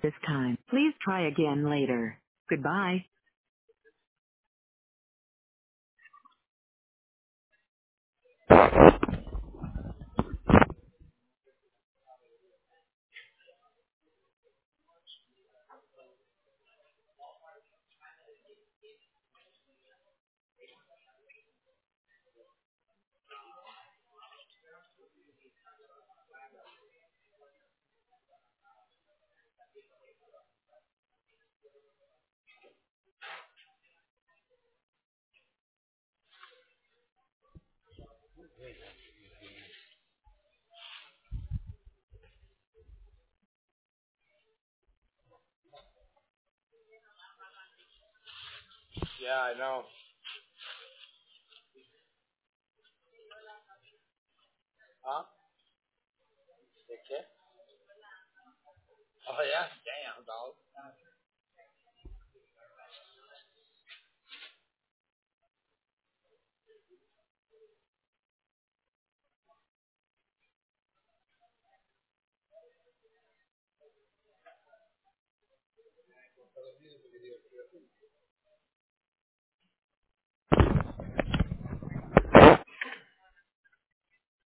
this time. Please try again later. Goodbye. Yeah, I know. Huh? Okay. Oh yeah. Damn, dog.